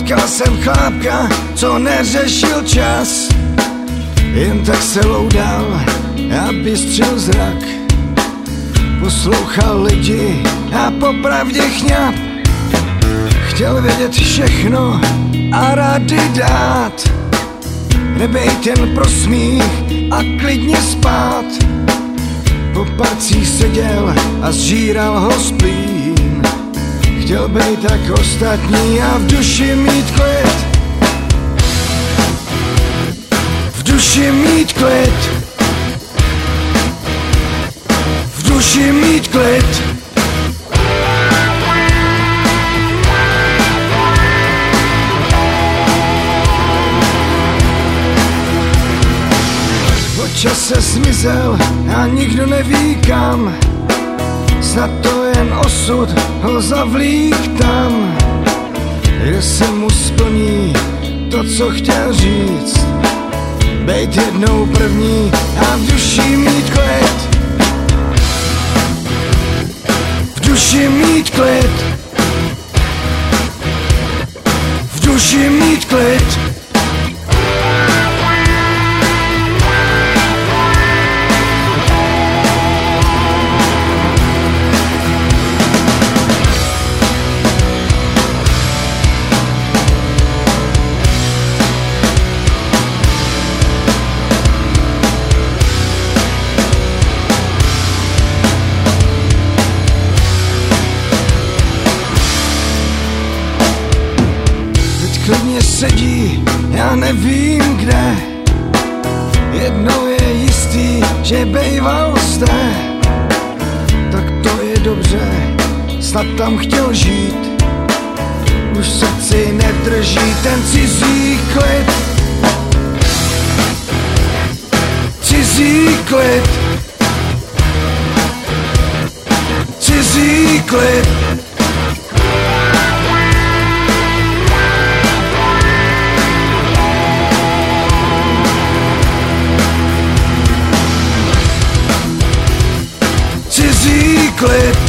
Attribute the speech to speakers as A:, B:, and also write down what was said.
A: Potkal jsem chlápka, co neřešil čas, jen tak se loudal a bystřil zrak. Poslouchal lidi a popravdě chňap, chtěl vědět všechno a rady dát. Nebejt jen pro smích a klidně spát. Po parcích seděl a zžíral ho splín. Chtěl bejt tak ostatní a v duši mít klid. V duši mít klid. V duši mít klid. Po čase zmizel a nikdo neví kam. Snad to jen osud ho zavlík tam, že se mu splní to, co chtěl říct. Bejt jednou první a v duši mít klid. V duši mít klid. V duši mít klid. Klidně sedí, já nevím kde. Jedno je jistý, že bejval zde. Tak to je dobře, snad tam chtěl žít. Už v srdci nedrží ten cizí klid. Cizí klid. Cizí klid. Cizí klid.